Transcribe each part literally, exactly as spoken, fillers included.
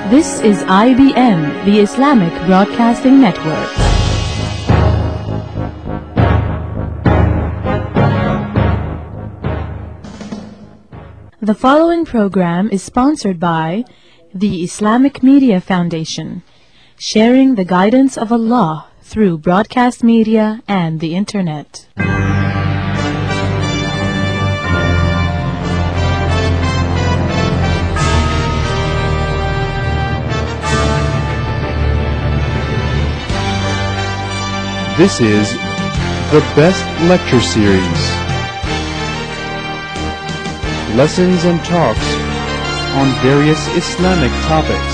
This is I B M, the Islamic Broadcasting Network. The following program is sponsored by the Islamic Media Foundation, sharing the guidance of Allah through broadcast media and the Internet. This is the Best Lecture Series. Lessons and talks on various Islamic topics.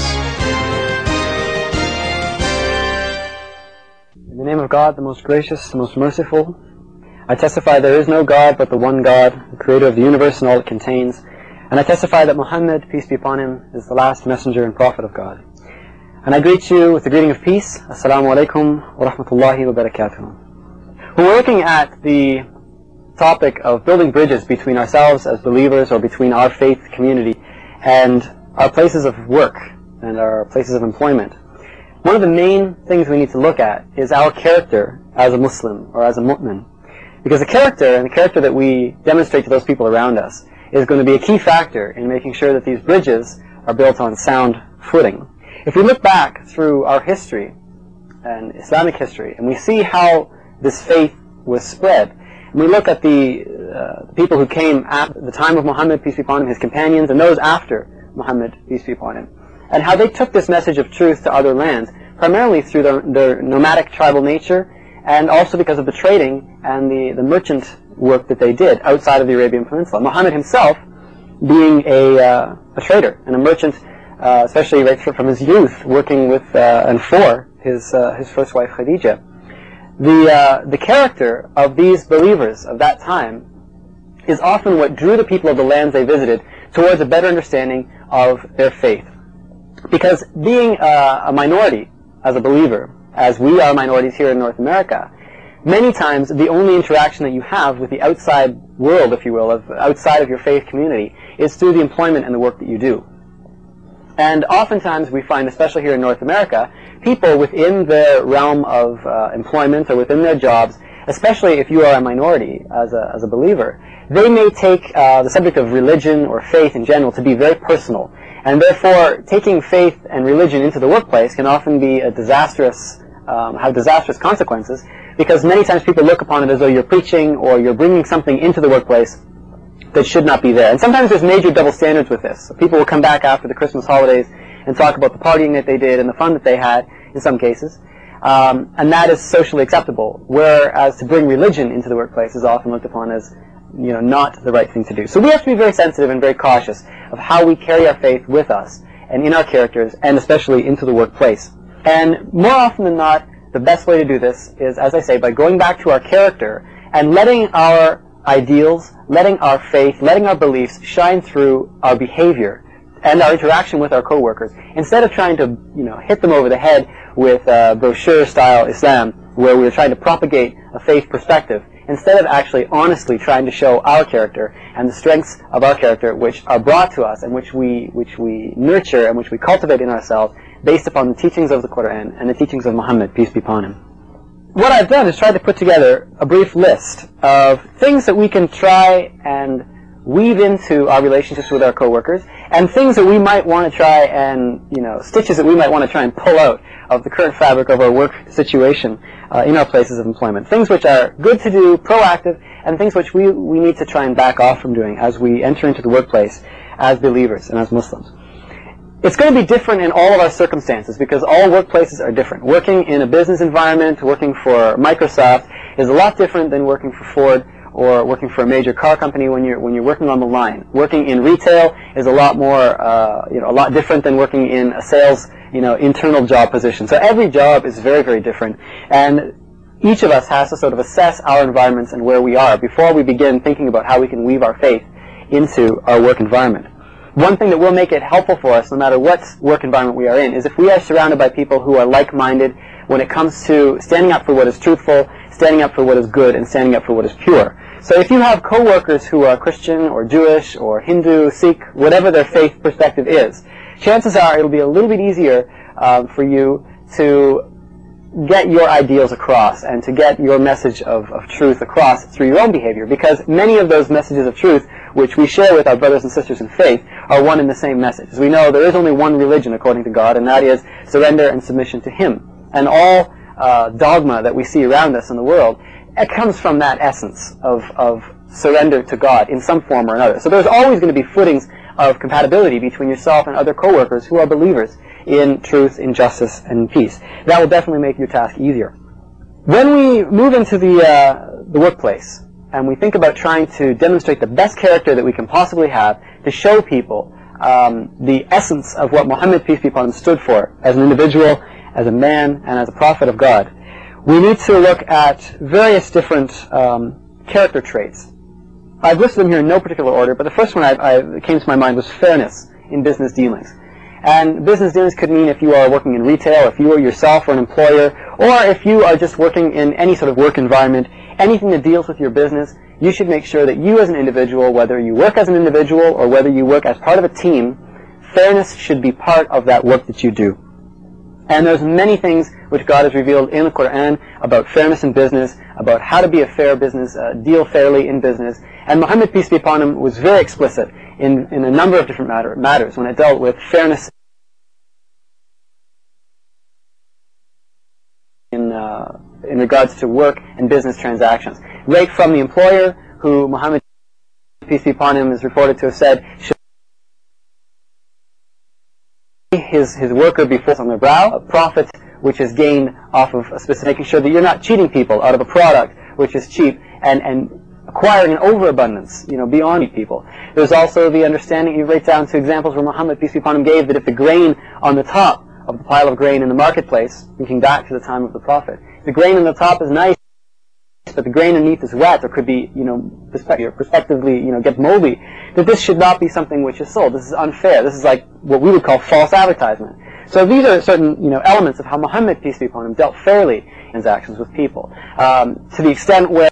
In the name of God, the most gracious, the most merciful, I testify there is no God but the one God, the creator of the universe and all it contains. And I testify that Muhammad, peace be upon him, is the last messenger and prophet of God. And I greet you with the greeting of peace. Assalamu alaikum wa rahmatullahi wa barakatuh. We're looking at the topic of building bridges between ourselves as believers or between our faith community and our places of work and our places of employment. One of the main things we need to look at is our character as a Muslim or as a mu'min. Because the character and the character that we demonstrate to those people around us is going to be a key factor in making sure that these bridges are built on sound footing. If we look back through our history and Islamic history and we see how this faith was spread, and we look at the uh, people who came at the time of Muhammad, peace be upon him, his companions, and those after Muhammad, peace be upon him, and how they took this message of truth to other lands, primarily through their, their nomadic tribal nature, and also because of the trading and the, the merchant work that they did outside of the Arabian Peninsula. Muhammad himself being a, uh, a trader and a merchant, Uh, especially right from his youth, working with uh, and for his uh, his first wife Khadija. The uh, the character of these believers of that time is often what drew the people of the lands they visited towards a better understanding of their faith. Because being uh, a minority as a believer, as we are minorities here in North America, many times the only interaction that you have with the outside world, if you will, of outside of your faith community, is through the employment and the work that you do. And oftentimes we find, especially here in North America, people within their realm of uh, employment or within their jobs, especially if you are a minority as a, as a believer, they may take uh, the subject of religion or faith in general to be very personal. And therefore, taking faith and religion into the workplace can often be a disastrous, um, have disastrous consequences, because many times people look upon it as though you're preaching or you're bringing something into the workplace that should not be there. And sometimes there's major double standards with this. So people will come back after the Christmas holidays and talk about the partying that they did and the fun that they had, in some cases. Um, and that is socially acceptable. Whereas to bring religion into the workplace is often looked upon as, you know, not the right thing to do. So we have to be very sensitive and very cautious of how we carry our faith with us and in our characters, and especially into the workplace. And more often than not, the best way to do this is, as I say, by going back to our character and letting our ideals, letting our faith, letting our beliefs shine through our behavior and our interaction with our co-workers, instead of trying to, you know, hit them over the head with uh, brochure-style Islam, where we're trying to propagate a faith perspective, instead of actually honestly trying to show our character and the strengths of our character which are brought to us and which we which we nurture and which we cultivate in ourselves based upon the teachings of the Quran and the teachings of Muhammad, peace be upon him. What I've done is try to put together a brief list of things that we can try and weave into our relationships with our coworkers, and things that we might want to try and, you know, stitches that we might want to try and pull out of the current fabric of our work situation uh, in our places of employment. Things which are good to do, proactive, and things which we, we need to try and back off from doing as we enter into the workplace as believers and as Muslims. It's going to be different in all of our circumstances because all workplaces are different. Working in a business environment, working for Microsoft, is a lot different than working for Ford or working for a major car company when you're when you're working on the line. Working in retail is a lot more, uh, you know, a lot different than working in a sales, you know, internal job position. So every job is very, very different, and each of us has to sort of assess our environments and where we are before we begin thinking about how we can weave our faith into our work environment. One thing that will make it helpful for us, no matter what work environment we are in, is if we are surrounded by people who are like-minded when it comes to standing up for what is truthful, standing up for what is good, and standing up for what is pure. So if you have co-workers who are Christian or Jewish or Hindu, Sikh, whatever their faith perspective is, chances are it'll be a little bit easier uh, for you to get your ideals across and to get your message of, of truth across through your own behavior, because many of those messages of truth which we share with our brothers and sisters in faith are one and the same message. As we know, there is only one religion according to God, and that is surrender and submission to Him. And all uh, dogma that we see around us in the world, it comes from that essence of, of surrender to God in some form or another. So there's always going to be footings of compatibility between yourself and other co-workers who are believers in truth, in justice, and in peace. That will definitely make your task easier. When we move into the, uh, the workplace, and we think about trying to demonstrate the best character that we can possibly have to show people um, the essence of what Muhammad, peace be upon him, stood for as an individual, as a man, and as a prophet of God, we need to look at various different um, character traits. I've listed them here in no particular order, but the first one I, I, that came to my mind was fairness in business dealings. And business dealings could mean if you are working in retail, if you are yourself or an employer, or if you are just working in any sort of work environment, anything that deals with your business, you should make sure that you as an individual, whether you work as an individual or whether you work as part of a team, fairness should be part of that work that you do. And there's many things which God has revealed in the Quran about fairness in business, about how to be a fair business, uh, deal fairly in business. And Muhammad, peace be upon him, was very explicit in, in a number of different matter, matters when it dealt with fairness in, uh, in regards to work and business transactions. Right from the employer, who Muhammad, peace be upon him, is reported to have said, should his, his worker be full on their brow, a profit which is gained off of a specific, making sure that you're not cheating people out of a product which is cheap, and, and acquiring an overabundance, you know, beyond people. There's also the understanding, you write down to examples where Muhammad, peace be upon him, gave that if the grain on the top of the pile of grain in the marketplace, thinking back to the time of the Prophet, the grain on the top is nice, but the grain underneath is wet, or could be, you know, perspective, prospectively, you know, get moldy, that this should not be something which is sold. This is unfair. This is like what we would call false advertisement. So these are certain, you know, elements of how Muhammad, peace be upon him, dealt fairly in transactions with people. Um, to the extent where,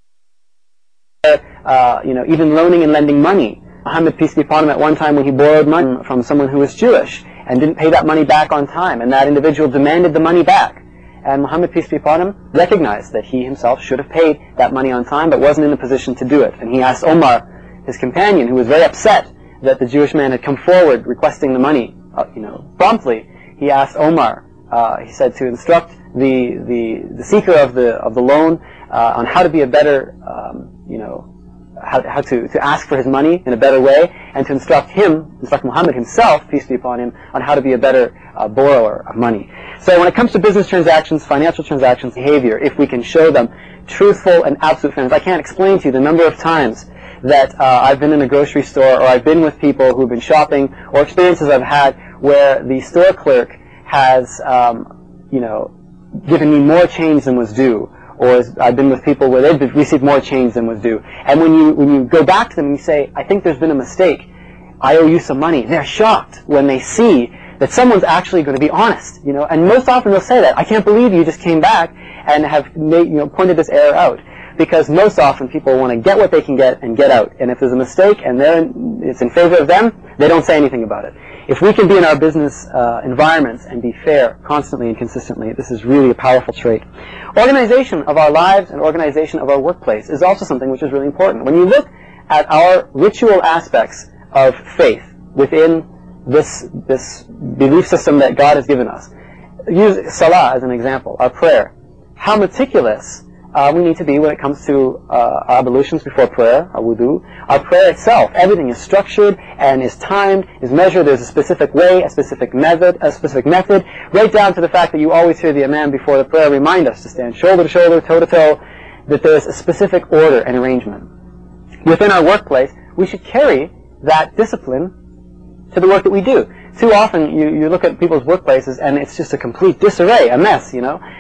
uh, you know, even loaning and lending money. Muhammad, peace be upon him, at one time when he borrowed money from someone who was Jewish and didn't pay that money back on time, and that individual demanded the money back. And Muhammad, peace be upon him, recognized that he himself should have paid that money on time, but wasn't in a position to do it. And he asked Omar, his companion, who was very upset that the Jewish man had come forward requesting the money, uh, you know, promptly. He asked Omar, uh, he said, to instruct the the, the seeker of the of the loan uh, on how to be a better, um, you know, how, how to, to ask for his money in a better way, and to instruct him, instruct Muhammad himself, peace be upon him, on how to be a better uh, borrower of money. So when it comes to business transactions, financial transactions, behavior, if we can show them truthful and absolute fairness, I can't explain to you the number of times that uh, I've been in a grocery store, or I've been with people who've been shopping, or experiences I've had where the store clerk has, um, you know, given me more change than was due, or I've been with people where they've received more change than was due. And when you when you go back to them and you say, I think there's been a mistake, I owe you some money, they're shocked when they see that someone's actually going to be honest, you know. And most often they'll say that, I can't believe you just came back and have made, you know, pointed this error out. Because most often people want to get what they can get and get out. And if there's a mistake and they're in, it's in favor of them, they don't say anything about it. If we can be in our business uh, environments and be fair constantly and consistently, this is really a powerful trait. Organization of our lives and organization of our workplace is also something which is really important. When you look at our ritual aspects of faith within this, this belief system that God has given us, use Salah as an example, our prayer. How meticulous Uh, we need to be when it comes to uh, our ablutions before prayer, our wudu. Our prayer itself, everything is structured and is timed, is measured. There's a specific way, a specific method, a specific method, right down to the fact that you always hear the imam before the prayer remind us to stand shoulder to shoulder, toe to toe, that there's a specific order and arrangement. Within our workplace, we should carry that discipline to the work that we do. Too often, you, you look at people's workplaces and it's just a complete disarray, a mess, you know.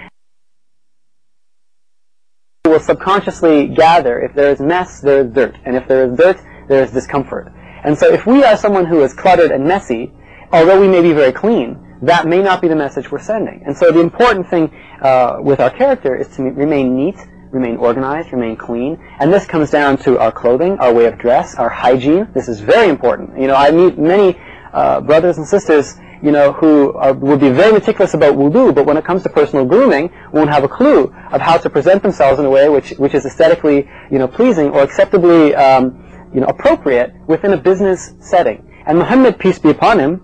Will subconsciously gather, if there is mess, there is dirt, and if there is dirt, there is discomfort. And so if we are someone who is cluttered and messy, although we may be very clean, that may not be the message we're sending. And so the important thing uh, with our character is to remain neat, remain organized, remain clean, and this comes down to our clothing, our way of dress, our hygiene. This is very important. You know, I meet many uh, brothers and sisters, you know, who are, would be very meticulous about wudu, but when it comes to personal grooming, won't have a clue of how to present themselves in a way which which is aesthetically, you know, pleasing or acceptably, um, you know, appropriate within a business setting. And Muhammad, peace be upon him,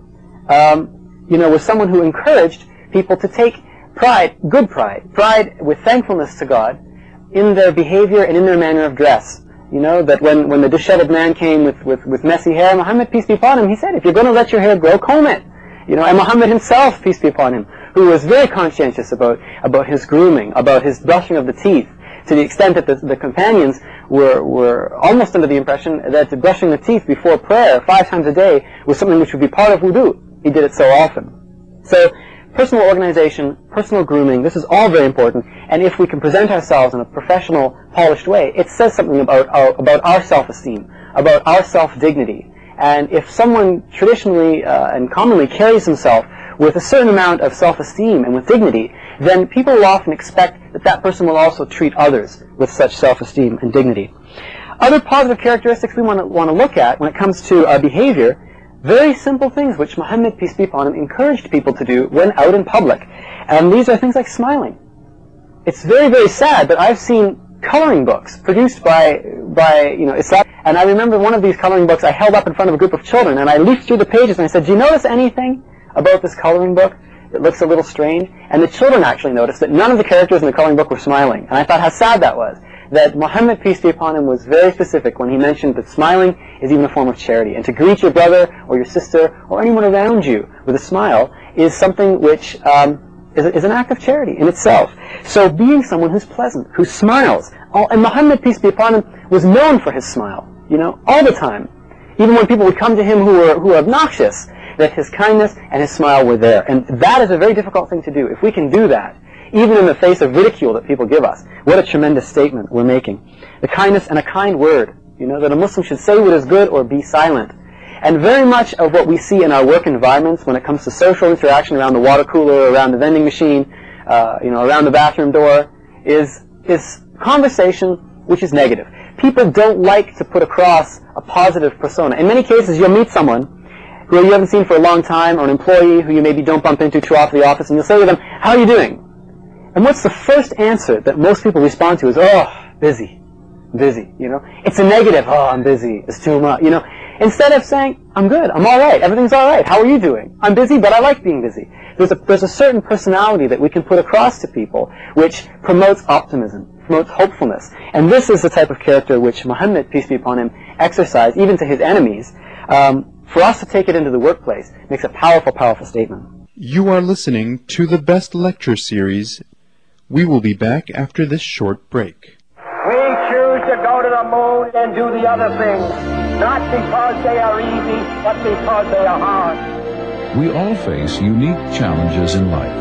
um, you know, was someone who encouraged people to take pride, good pride, pride with thankfulness to God in their behavior and in their manner of dress. You know, that when, when the disheveled man came with, with, with messy hair, Muhammad, peace be upon him, he said, if you're going to let your hair grow, comb it. You know, and Muhammad himself, peace be upon him, who was very conscientious about, about his grooming, about his brushing of the teeth, to the extent that the, the companions were, were almost under the impression that brushing the teeth before prayer five times a day was something which would be part of wudu. He did it so often. So, personal organization, personal grooming, this is all very important, and if we can present ourselves in a professional, polished way, it says something about our, about our self-esteem, about our self-dignity. And if someone traditionally uh, and commonly carries himself with a certain amount of self-esteem and with dignity, then people will often expect that that person will also treat others with such self-esteem and dignity. Other positive characteristics we want to want to look at when it comes to uh, behavior, very simple things which Muhammad, peace be upon him, encouraged people to do when out in public. And these are things like smiling. It's very, very sad that I've seen coloring books produced by, by you know, Islam. And I remember one of these coloring books I held up in front of a group of children, and I leafed through the pages and I said, do you notice anything about this coloring book that looks a little strange? And the children actually noticed that none of the characters in the coloring book were smiling. And I thought how sad that was. That Muhammad, peace be upon him, was very specific when he mentioned that smiling is even a form of charity. And to greet your brother or your sister or anyone around you with a smile is something which um, is, is an act of charity in itself. So being someone who's pleasant, who smiles. All, and Muhammad, peace be upon him, was known for his smile, you know, all the time. Even when people would come to him who were, who were obnoxious, that his kindness and his smile were there. And that is a very difficult thing to do. If we can do that, even in the face of ridicule that people give us, what a tremendous statement we're making. The kindness and a kind word, you know, that a Muslim should say what is good or be silent. And very much of what we see in our work environments when it comes to social interaction around the water cooler, around the vending machine, uh, you know, around the bathroom door, is, is conversation which is negative. People don't like to put across a positive persona. In many cases, you'll meet someone who you haven't seen for a long time, or an employee who you maybe don't bump into too often in the office, and you'll say to them, how are you doing? And what's the first answer that most people respond to is, oh, busy, busy, you know. It's a negative, oh, I'm busy, it's too much, you know. Instead of saying, I'm good, I'm all right, everything's all right, how are you doing? I'm busy, but I like being busy. There's a, there's a certain personality that we can put across to people which promotes optimism, promotes hopefulness. And this is the type of character which Muhammad, peace be upon him, exercised, even to his enemies. Um, for us to take it into the workplace makes a powerful, powerful statement. You are listening to the Best Lecture Series. We will be back after this short break. We choose to go to the moon and do the other things, not because they are easy, but because they are hard. We all face unique challenges in life,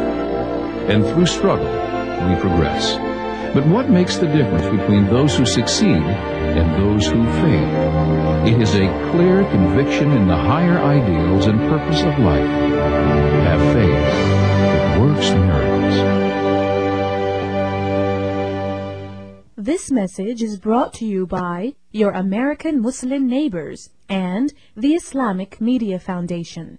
and through struggle, we progress. But what makes the difference between those who succeed and those who fail? It is a clear conviction in the higher ideals and purpose of life. Have faith. It works miracles. This message is brought to you by your American Muslim neighbors and the Islamic Media Foundation.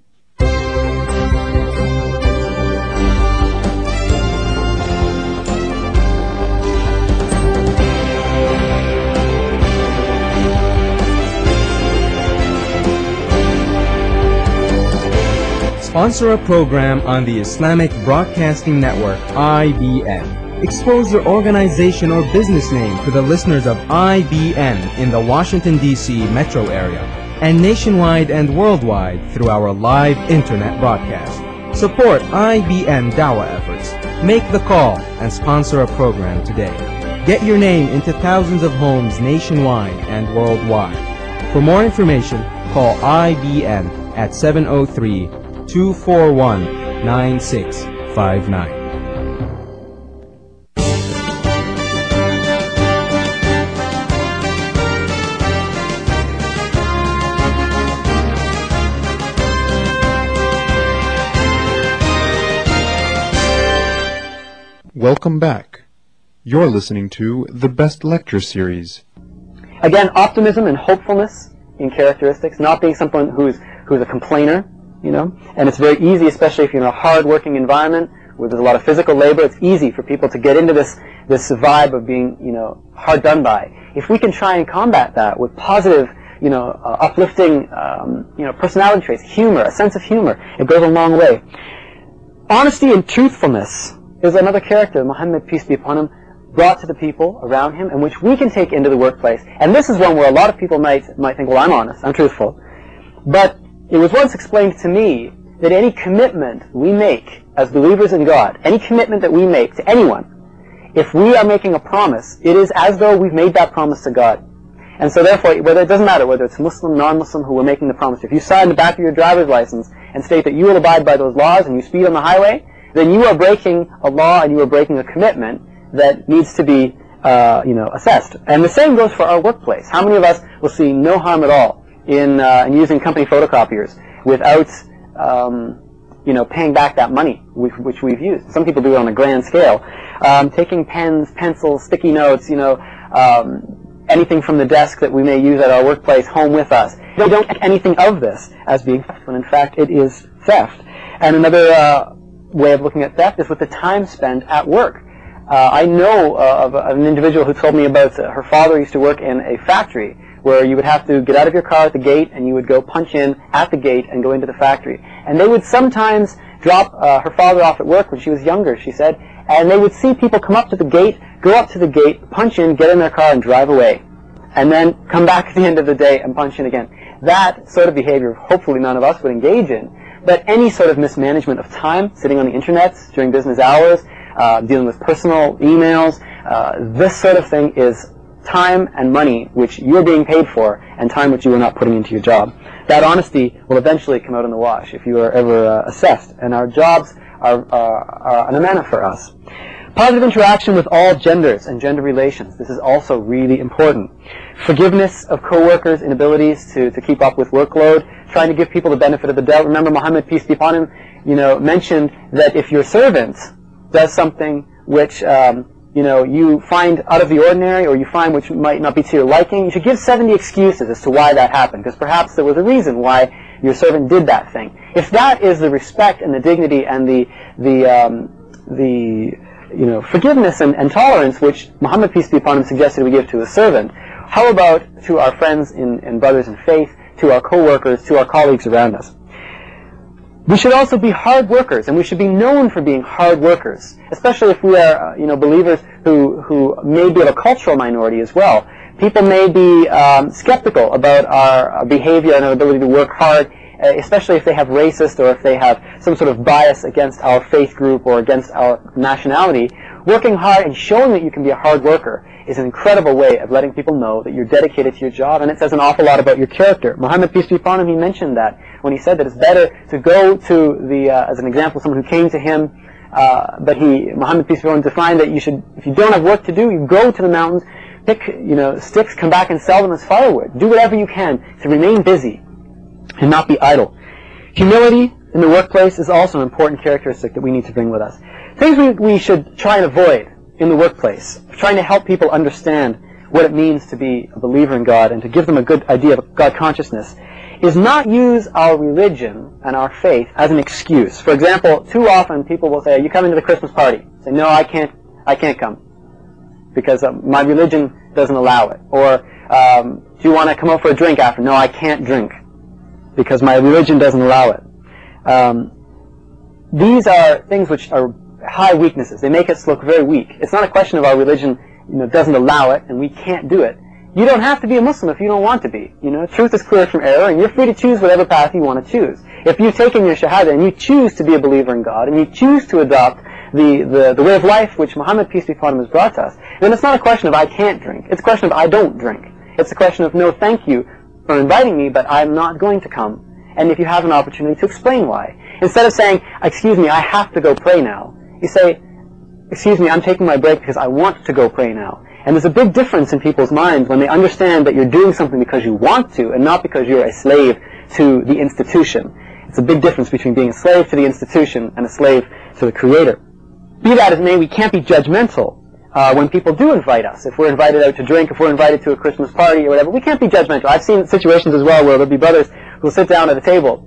Sponsor a program on the Islamic Broadcasting Network, I B N. Expose your organization or business name to the listeners of I B N in the Washington, D C metro area and nationwide and worldwide through our live internet broadcast. Support I B N Dawah efforts. Make the call and sponsor a program today. Get your name into thousands of homes nationwide and worldwide. For more information, call I B N at seven oh three, two four one, nine six five nine. Welcome back. You're listening to the Best Lecture Series. Again, optimism and hopefulness in characteristics, not being someone who's who's a complainer, you know, and it's very easy, especially if you're in a hard-working environment where there's a lot of physical labor. It's easy for people to get into this this vibe of being, you know, hard done by. If we can try and combat that with positive, you know, uh, uplifting, um, you know, personality traits, humor, a sense of humor, it goes a long way. Honesty and truthfulness is another character Muhammad, peace be upon him, brought to the people around him, and which we can take into the workplace. And this is one where a lot of people might might think, well, I'm honest, I'm truthful. But it was once explained to me that any commitment we make as believers in God, any commitment that we make to anyone, if we are making a promise, it is as though we've made that promise to God. And so therefore, whether it doesn't matter whether it's Muslim, non-Muslim who we're making the promise to. If you sign the back of your driver's license and state that you will abide by those laws and you speed on the highway, then you are breaking a law and you are breaking a commitment that needs to be, uh, you know, assessed. And the same goes for our workplace. How many of us will see no harm at all in, uh, in using company photocopiers without, um, you know, paying back that money which, which we've used? Some people do it on a grand scale. Um, taking pens, pencils, sticky notes, you know, um, anything from the desk that we may use at our workplace home with us. We don't take anything of this as being theft, when in fact it is theft. And another uh, way of looking at theft is with the time spent at work. Uh, I know uh, of an individual who told me about uh, her father used to work in a factory where you would have to get out of your car at the gate and you would go punch in at the gate and go into the factory. And they would sometimes drop uh, her father off at work when she was younger, she said, and they would see people come up to the gate, go up to the gate, punch in, get in their car and drive away, and then come back at the end of the day and punch in again. That sort of behavior hopefully none of us would engage in, but any sort of mismanagement of time, sitting on the internet during business hours, uh, dealing with personal emails, uh, this sort of thing is time and money which you're being paid for and time which you are not putting into your job. That honesty will eventually come out in the wash if you are ever uh, assessed, and our jobs are, are, are an amana for us. Positive interaction with all genders and gender relations. This is also really important. Forgiveness of co-workers' inabilities to, to keep up with workload, trying to give people the benefit of the doubt. Remember, Muhammad, peace be upon him, you know, mentioned that if your servant does something which, um, you know, you find out of the ordinary or you find which might not be to your liking, you should give seventy excuses as to why that happened, because perhaps there was a reason why your servant did that thing. If that is the respect and the dignity and the, the, um, the, you know, forgiveness and, and tolerance which Muhammad, peace be upon him, suggested we give to a servant, how about to our friends and, and brothers in faith, to our co-workers, to our colleagues around us? We should also be hard workers, and we should be known for being hard workers, especially if we are, uh, you know, believers who, who may be of a cultural minority as well. People may be um, skeptical about our, our behavior and our ability to work hard, especially if they have racist or if they have some sort of bias against our faith group or against our nationality. Working hard and showing that you can be a hard worker is an incredible way of letting people know that you're dedicated to your job, and it says an awful lot about your character. Muhammad, peace be upon him, he mentioned that when he said that it's better to go to the, uh, as an example, someone who came to him, uh, but he, Muhammad, peace be upon him, defined that you should, if you don't have work to do, you go to the mountains, pick, you know, sticks, come back and sell them as firewood. Do whatever you can to remain busy and not be idle. Humility in the workplace is also an important characteristic that we need to bring with us. Things we, we should try and avoid in the workplace, trying to help people understand what it means to be a believer in God and to give them a good idea of God consciousness, is not use our religion and our faith as an excuse. For example, too often people will say, "Are you coming to the Christmas party?" Say, "No, I can't. I can't come because um, my religion doesn't allow it." Or, um, "Do you want to come out for a drink after?" "No, I can't drink because my religion doesn't allow it." Um, these are things which are high weaknesses. They make us look very weak. It's not a question of our religion, you know, doesn't allow it and we can't do it. You don't have to be a Muslim if you don't want to be. You know, truth is clear from error, and you're free to choose whatever path you want to choose. If you've taken your shahada and you choose to be a believer in God and you choose to adopt the, the, the way of life which Muhammad, peace be upon him, has brought to us, then it's not a question of I can't drink. It's a question of I don't drink. It's a question of no, thank you for inviting me, but I'm not going to come. And if you have an opportunity to explain why. Instead of saying, "Excuse me, I have to go pray now," you say, "Excuse me, I'm taking my break because I want to go pray now." And there's a big difference in people's minds when they understand that you're doing something because you want to and not because you're a slave to the institution. It's a big difference between being a slave to the institution and a slave to the Creator. Be that as it may, we can't be judgmental uh, when people do invite us. If we're invited out to drink, if we're invited to a Christmas party or whatever, we can't be judgmental. I've seen situations as well where there'll be brothers who'll sit down at a table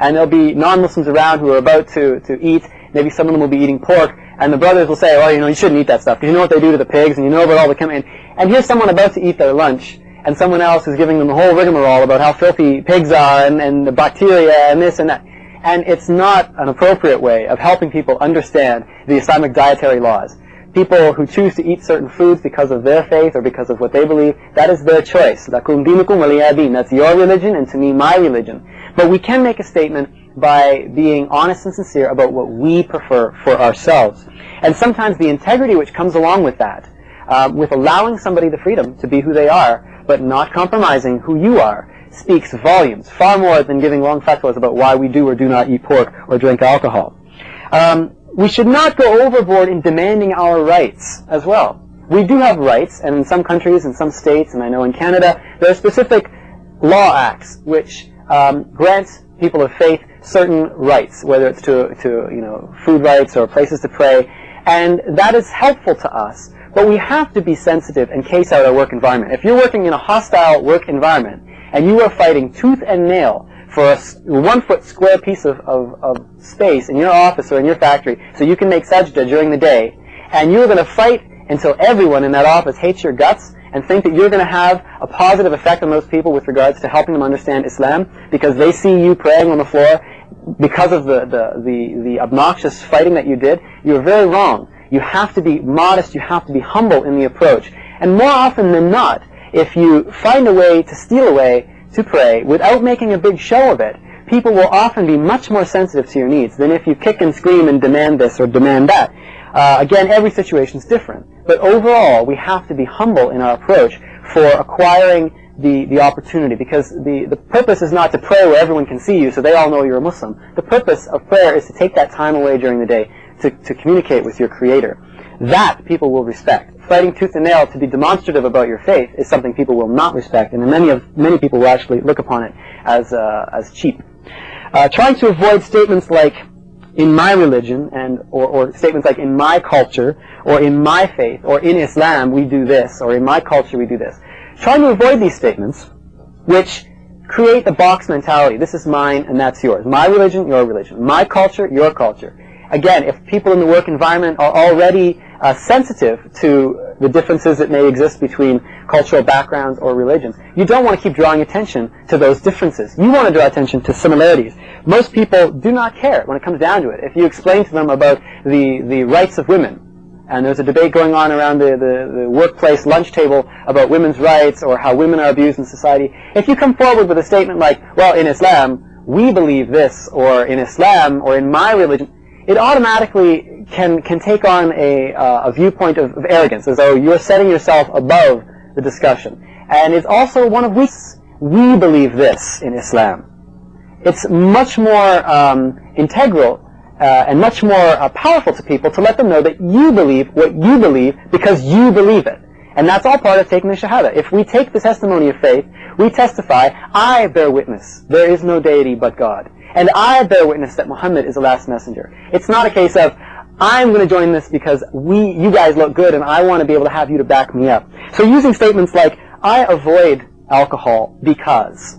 and there'll be non-Muslims around who are about to, to eat. Maybe some of them will be eating pork, and the brothers will say, well, you know, you shouldn't eat that stuff, because you know what they do to the pigs, and you know about all the chemicals. And here's someone about to eat their lunch, and someone else is giving them the whole rigmarole about how filthy pigs are, and, and the bacteria, and this and that. And it's not an appropriate way of helping people understand the Islamic dietary laws. People who choose to eat certain foods because of their faith or because of what they believe, that is their choice. Lakum dinukum waliya din. That's your religion, and to me, my religion. But we can make a statement by being honest and sincere about what we prefer for ourselves. And sometimes the integrity which comes along with that, uh, with allowing somebody the freedom to be who they are, but not compromising who you are, speaks volumes, far more than giving long fatwas about why we do or do not eat pork or drink alcohol. Um, we should not go overboard in demanding our rights as well. We do have rights, and in some countries, in some states, and I know in Canada, there are specific law acts which um, grant people of faith certain rights, whether it's to, to you know, food rights or places to pray, and that is helpful to us. But we have to be sensitive and case out our work environment. If you're working in a hostile work environment, and you are fighting tooth and nail for a one-foot square piece of, of, of space in your office or in your factory so you can make sajda during the day, and you're going to fight until everyone in that office hates your guts and think that you're going to have a positive effect on those people with regards to helping them understand Islam because they see you praying on the floor because of the, the, the, the obnoxious fighting that you did, you're very wrong. You have to be modest, you have to be humble in the approach. And more often than not, if you find a way to steal away to pray without making a big show of it, people will often be much more sensitive to your needs than if you kick and scream and demand this or demand that. Uh, again, every situation is different. But overall, we have to be humble in our approach for acquiring the, the opportunity, because the, the purpose is not to pray where everyone can see you so they all know you're a Muslim. The purpose of prayer is to take that time away during the day to, to communicate with your Creator. That people will respect. Fighting tooth and nail to be demonstrative about your faith is something people will not respect, and many of many people will actually look upon it as uh, as cheap. Uh, trying to avoid statements like "in my religion" and or, or statements like "in my culture" or "in my faith" or "in Islam we do this" or "in my culture we do this." Trying to avoid these statements, which create the box mentality. This is mine and that's yours. My religion, your religion. My culture, your culture. Again, if people in the work environment are already uh, sensitive to the differences that may exist between cultural backgrounds or religions, you don't want to keep drawing attention to those differences. You want to draw attention to similarities. Most people do not care when it comes down to it. If you explain to them about the, the rights of women, and there's a debate going on around the, the, the workplace lunch table about women's rights or how women are abused in society, if you come forward with a statement like, well, in Islam, we believe this, or in Islam, or in my religion, it automatically can can take on a, uh, a viewpoint of, of arrogance, as though you're setting yourself above the discussion. And it's also one of weakness. We believe this in Islam. It's much more um, integral uh, and much more uh, powerful to people to let them know that you believe what you believe because you believe it. And that's all part of taking the Shahada. If we take the testimony of faith, we testify, I bear witness, there is no deity but God. And I bear witness that Muhammad is the last messenger. It's not a case of, I'm going to join this because we, you guys look good and I want to be able to have you to back me up. So using statements like, I avoid alcohol because,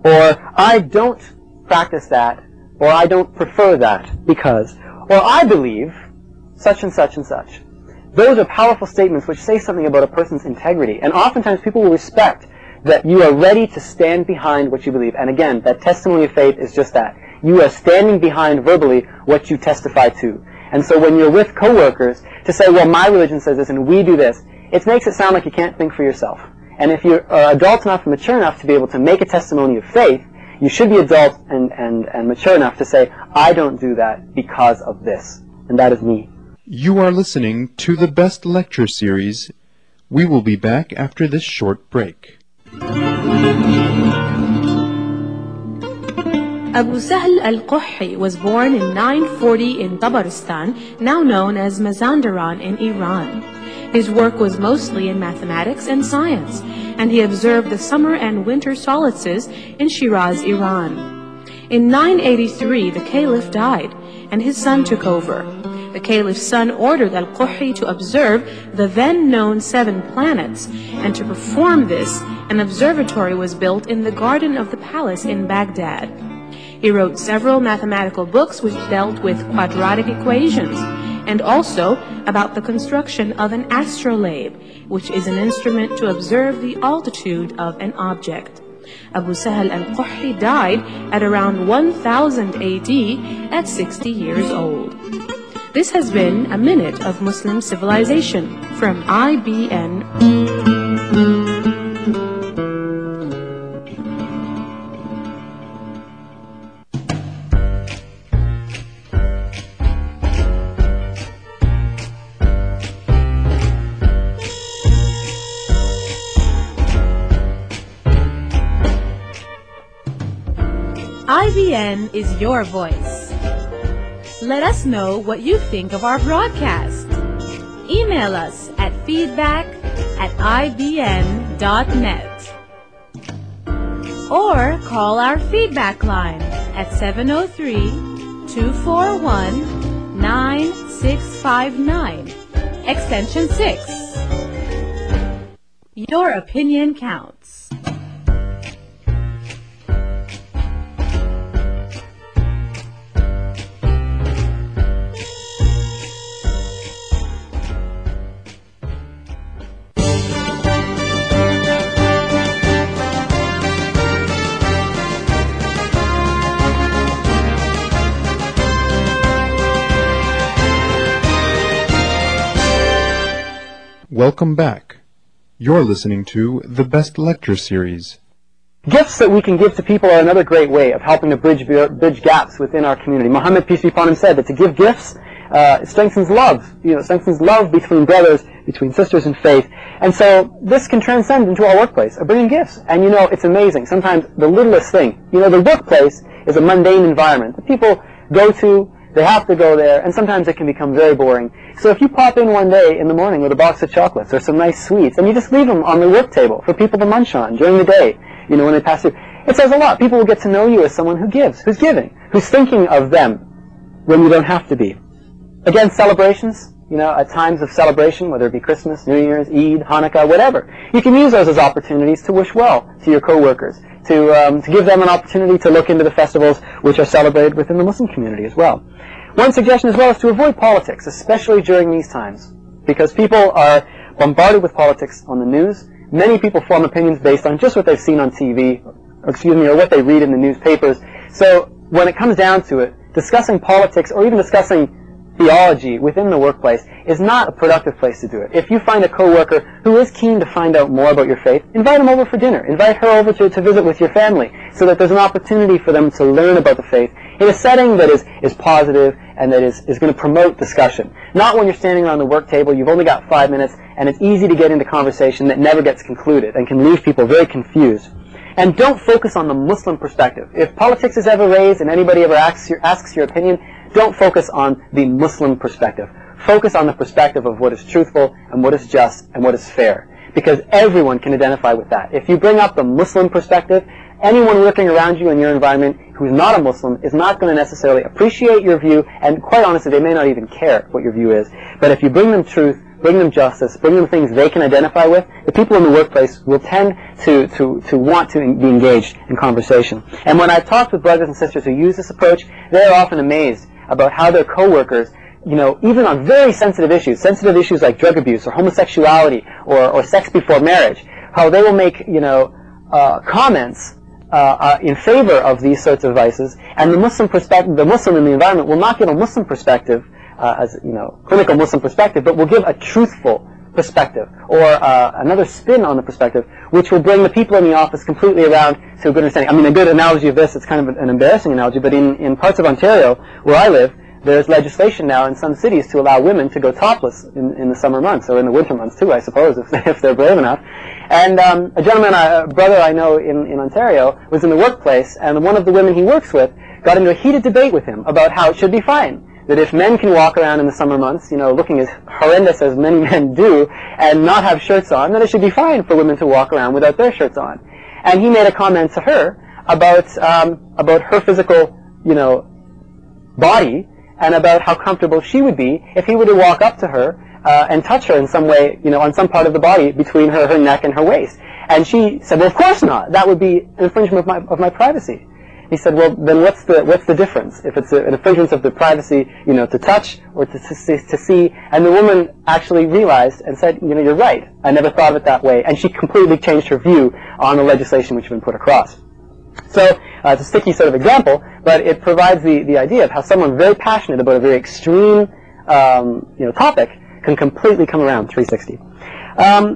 or I don't practice that, or I don't prefer that because, or I believe such and such and such. Those are powerful statements which say something about a person's integrity. And oftentimes people will respect that you are ready to stand behind what you believe. And again, that testimony of faith is just that. You are standing behind verbally what you testify to. And so when you're with coworkers, to say, well, my religion says this and we do this, it makes it sound like you can't think for yourself. And if you're uh, adult enough and mature enough to be able to make a testimony of faith, you should be adult and, and, and mature enough to say, I don't do that because of this. And that is me. You are listening to the Best Lecture Series. We will be back after this short break. Abu Sahl al-Quhi was born in nine forty in Tabaristan, now known as Mazandaran in Iran. His work was mostly in mathematics and science, and he observed the summer and winter solstices in Shiraz, Iran. In nine eighty-three, the caliph died, and his son took over. The caliph's son ordered al-Quhi to observe the then-known seven planets, and to perform this, an observatory was built in the garden of the palace in Baghdad. He wrote several mathematical books which dealt with quadratic equations, and also about the construction of an astrolabe, which is an instrument to observe the altitude of an object. Abu Sahal al-Quhri died at around one thousand A D at sixty years old. This has been a minute of Muslim civilization from I B N. I B N is your voice. Let us know what you think of our broadcast. Email us at feedback at I B N dot net. Or call our feedback line at seven oh three, two four one, nine six five nine, extension six. Your opinion counts. Welcome back. You're listening to the Best Lecture Series. Gifts that we can give to people are another great way of helping to bridge, bridge gaps within our community. Muhammad, peace be upon him, said that to give gifts uh, strengthens love. You know, strengthens love between brothers, between sisters in faith. And so this can transcend into our workplace of bringing gifts. And you know, it's amazing. Sometimes the littlest thing. You know, the workplace is a mundane environment that people go to. They have to go there, and sometimes it can become very boring. So if you pop in one day in the morning with a box of chocolates or some nice sweets, and you just leave them on the work table for people to munch on during the day, you know, when they pass through, it says a lot. People will get to know you as someone who gives, who's giving, who's thinking of them when you don't have to be. Again, celebrations, you know, at times of celebration, whether it be Christmas, New Year's, Eid, Hanukkah, whatever. You can use those as opportunities to wish well to your co-workers, to, um, to give them an opportunity to look into the festivals which are celebrated within the Muslim community as well. One suggestion as well is to avoid politics, especially during these times, because people are bombarded with politics on the news. Many people form opinions based on just what they've seen on T V, or excuse me, or what they read in the newspapers. So when it comes down to it, discussing politics or even discussing theology within the workplace is not a productive place to do it. If you find a coworker who is keen to find out more about your faith, invite him over for dinner. Invite her over to, to visit with your family so that there's an opportunity for them to learn about the faith in a setting that is, is positive and that is, is going to promote discussion. Not when you're standing around the work table, you've only got five minutes, and it's easy to get into conversation that never gets concluded and can leave people very confused. And don't focus on the Muslim perspective. If politics is ever raised and anybody ever asks your, asks your opinion, don't focus on the Muslim perspective. Focus on the perspective of what is truthful and what is just and what is fair. Because everyone can identify with that. If you bring up the Muslim perspective, anyone working around you in your environment who's not a Muslim is not going to necessarily appreciate your view, and quite honestly, they may not even care what your view is. But if you bring them truth, bring them justice, bring them things they can identify with, the people in the workplace will tend to, to, to want to be engaged in conversation. And when I've talked with brothers and sisters who use this approach, they're often amazed about how their coworkers, you know, even on very sensitive issues, sensitive issues like drug abuse or homosexuality or, or sex before marriage, how they will make, you know, uh, comments uh, uh, in favor of these sorts of vices, and the Muslim perspective, the Muslim in the environment will not give a Muslim perspective, uh, as, you know, clinical Muslim perspective, but will give a truthful perspective or uh, another spin on the perspective, which will bring the people in the office completely around to a good understanding. I mean, a good analogy of this, it's kind of an embarrassing analogy, but in, in parts of Ontario, where I live, there's legislation now in some cities to allow women to go topless in, in the summer months, or in the winter months too, I suppose, if, if they're brave enough. And um, a gentleman, a brother I know in, in Ontario, was in the workplace, and one of the women he works with got into a heated debate with him about how it should be fine. That if men can walk around in the summer months, you know, looking as horrendous as many men do, and not have shirts on, then it should be fine for women to walk around without their shirts on. And he made a comment to her about um, about her physical, you know, body, and about how comfortable she would be if he were to walk up to her uh, and touch her in some way, you know, on some part of the body between her, her neck and her waist. And she said, well, of course not. That would be an infringement of my, of my privacy. He said, well, then what's the what's the difference if it's a, an infringement of the privacy, you know, to touch or to, to to see? And the woman actually realized and said, you know, you're right. I never thought of it that way, and she completely changed her view on the legislation which had been put across. So uh, it's a sticky sort of example, but it provides the the idea of how someone very passionate about a very extreme, um, you know, topic can completely come around three sixty. Um,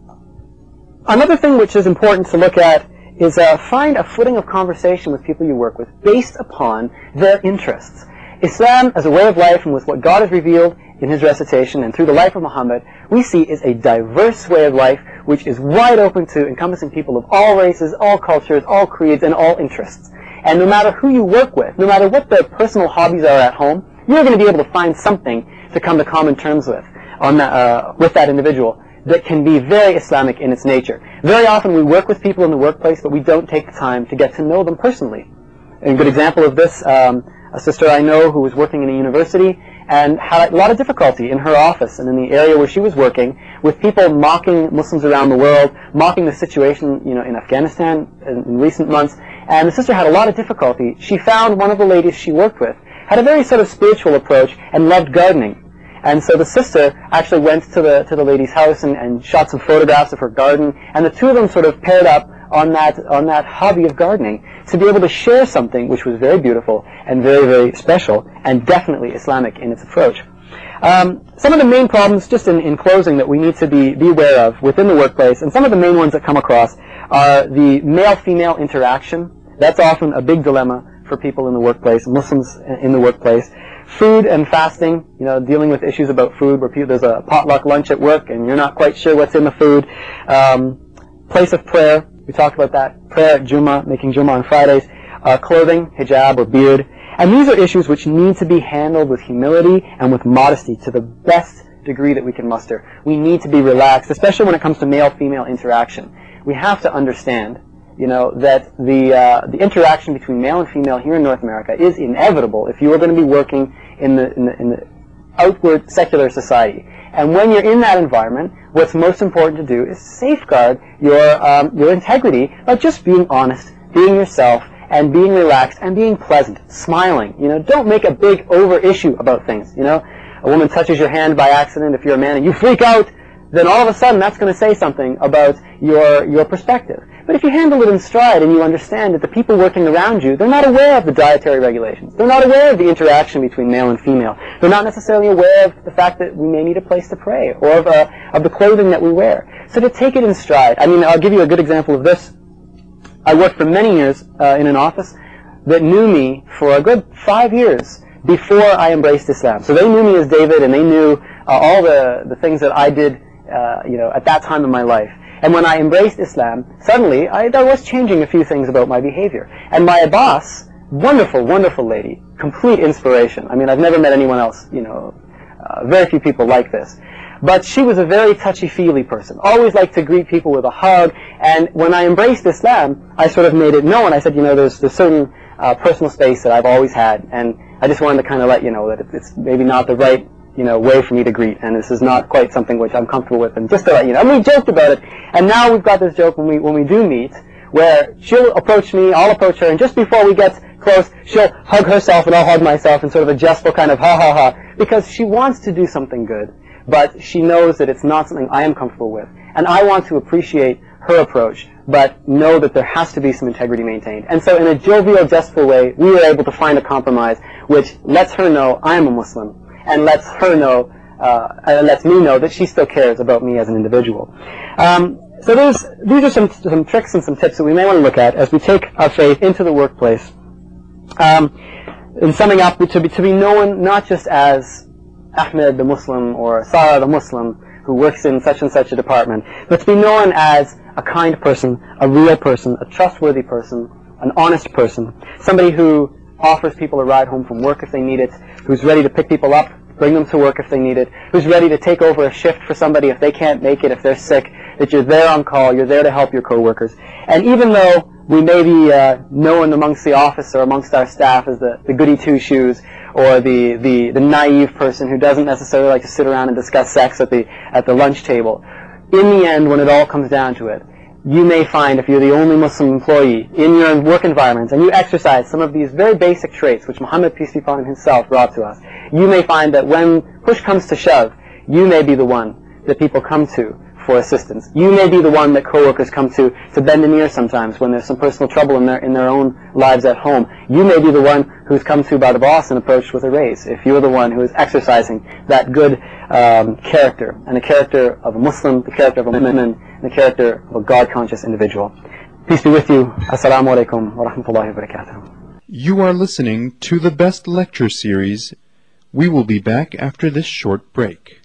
another thing which is important to look at is uh, find a footing of conversation with people you work with based upon their interests. Islam as a way of life and with what God has revealed in His recitation and through the life of Muhammad, we see is a diverse way of life which is wide open to encompassing people of all races, all cultures, all creeds, and all interests. And no matter who you work with, no matter what their personal hobbies are at home, you're going to be able to find something to come to common terms with on that, uh, with that individual that can be very Islamic in its nature. Very often we work with people in the workplace, but we don't take the time to get to know them personally. A good example of this, um, a sister I know who was working in a university and had a lot of difficulty in her office and in the area where she was working with people mocking Muslims around the world, mocking the situation, you know, in Afghanistan in, in recent months. And the sister had a lot of difficulty. She found one of the ladies she worked with had a very sort of spiritual approach and loved gardening. And so the sister actually went to the to the lady's house and, and shot some photographs of her garden, and the two of them sort of paired up on that on that hobby of gardening to be able to share something which was very beautiful and very, very special and definitely Islamic in its approach. Um, some of the main problems, just in, in closing, that we need to be, be aware of within the workplace, and some of the main ones that come across are the male-female interaction. That's often a big dilemma for people in the workplace, Muslims in the workplace. Food and fasting, you know, dealing with issues about food where people, there's a potluck lunch at work and you're not quite sure what's in the food. Um, place of prayer, we talked about that. Prayer at Jummah, making Jummah on Fridays. Uh, clothing, hijab or beard. And these are issues which need to be handled with humility and with modesty to the best degree that we can muster. We need to be relaxed, especially when it comes to male-female interaction. We have to understand, you know, that the uh, the interaction between male and female here in North America is inevitable if you are going to be working in the, in the in the outward secular society. And when you're in that environment, what's most important to do is safeguard your um, your integrity by just being honest, being yourself, and being relaxed and being pleasant, smiling. You know, don't make a big over issue about things. You know, a woman touches your hand by accident if you're a man and you freak out, then all of a sudden that's going to say something about your your perspective. But if you handle it in stride and you understand that the people working around you, they're not aware of the dietary regulations. They're not aware of the interaction between male and female. They're not necessarily aware of the fact that we may need a place to pray or of, uh, of the clothing that we wear. So to take it in stride, I mean, I'll give you a good example of this. I worked for many years uh, in an office that knew me for a good five years before I embraced Islam. So they knew me as David, and they knew uh, all the, the things that I did, uh, you know, at that time in my life. And when I embraced Islam, suddenly I, I was changing a few things about my behavior. And my boss, wonderful, wonderful lady, complete inspiration. I mean, I've never met anyone else, you know, uh, very few people like this. But she was a very touchy-feely person, always liked to greet people with a hug. And when I embraced Islam, I sort of made it known. I said, you know, there's, there's certain uh, personal space that I've always had, and I just wanted to kind of let you know that it's maybe not the right, you know, way for me to greet, and this is not quite something which I'm comfortable with, and just to let you know. And we joked about it, and now we've got this joke when we when we do meet, where she'll approach me, I'll approach her, and just before we get close, she'll hug herself and I'll hug myself in sort of a jestful kind of ha ha ha, because she wants to do something good, but she knows that it's not something I am comfortable with, and I want to appreciate her approach, but know that there has to be some integrity maintained. And so in a jovial, jestful way, we were able to find a compromise which lets her know I am a Muslim, and lets her know, uh, and lets me know that she still cares about me as an individual. Um, so there's, these are some, some tricks and some tips that we may want to look at as we take our faith into the workplace. Um, in summing up, to be, to be known not just as Ahmed the Muslim or Sarah the Muslim who works in such and such a department, but to be known as a kind person, a real person, a trustworthy person, an honest person, somebody who offers people a ride home from work if they need it, who's ready to pick people up, bring them to work if they need it, who's ready to take over a shift for somebody if they can't make it, if they're sick, that you're there on call, you're there to help your coworkers. And even though we may be uh, known amongst the office or amongst our staff as the, the goody two-shoes, or the, the, the naive person who doesn't necessarily like to sit around and discuss sex at the, at the lunch table, in the end, when it all comes down to it, you may find, if you're the only Muslim employee in your work environment and you exercise some of these very basic traits which Muhammad, peace be upon him, himself brought to us, you may find that when push comes to shove, you may be the one that people come to for assistance. You may be the one that coworkers come to to bend an ear sometimes when there's some personal trouble in their in their own lives at home. You may be the one who's come to by the boss and approached with a raise, if you're the one who is exercising that good um, character, and the character of a Muslim, the character of a woman, and the character of a God-conscious individual. Peace be with you. Assalamu alaikum wa rahmatullahi wa barakatuh. You are listening to the Best Lecture Series. We will be back after this short break.